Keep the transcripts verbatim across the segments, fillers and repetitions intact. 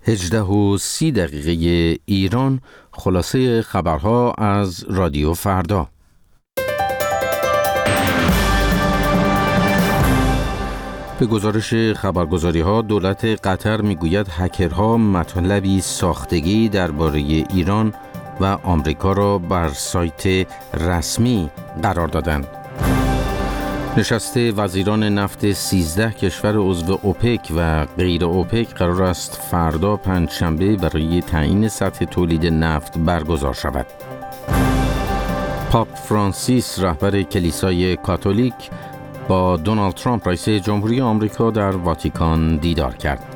هجده و سی دقیقه ایران، خلاصه خبرها از رادیو فردا. به گزارش خبرگزاری ها، دولت قطر میگوید هکرها مطلبی ساختگی درباره ایران و آمریکا را بر سایت رسمی قرار دادند. نشست وزیران نفت سیزده کشور عضو اوپک و غیر اوپک قرار است فردا پنجشنبه برای تعیین سطح تولید نفت برگزار شود. پاپ فرانسیس رهبر کلیسای کاتولیک با دونالد ترامپ رئیس جمهوری آمریکا در واتیکان دیدار کرد.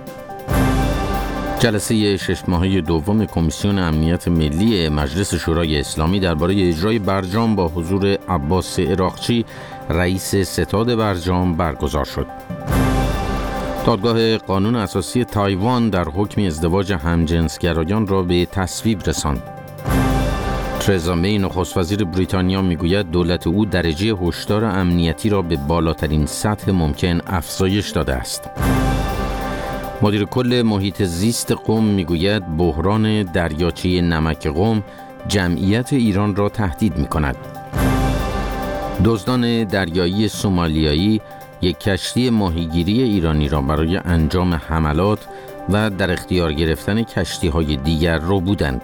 جلسه شش ماهه دوم کمیسیون امنیت ملی مجلس شورای اسلامی درباره اجرای برجام با حضور عباس عراقچی رئیس ستاد برجام برگزار شد. دادگاه قانون اساسی تایوان در حکم ازدواج همجنسگرایان را به تصویب رساند. ترزا می نخست وزیر بریتانیا میگوید دولت او درجه هشدار امنیتی را به بالاترین سطح ممکن افزایش داده است. مدیر کل محیط زیست قم میگوید بحران دریاچه نمک قم جمعیت ایران را تهدید می‌کند. دزدان دریایی سومالیایی یک کشتی ماهیگیری ایرانی را برای انجام حملات و در اختیار گرفتن کشتی‌های دیگر ربودند.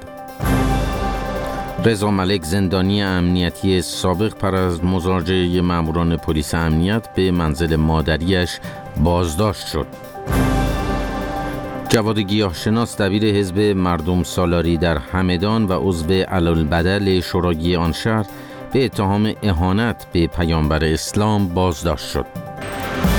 رضا ملک زندانی امنیتی سابق پر از مزاجره ماموران پلیس امنیت به منزل مادریش بازداشت شد. جواد گیاهشناس دبیر حزب مردم سالاری در همدان و عضو علالبدل شورای آن شهر به اتهام اهانت به پیامبر اسلام بازداشت شد.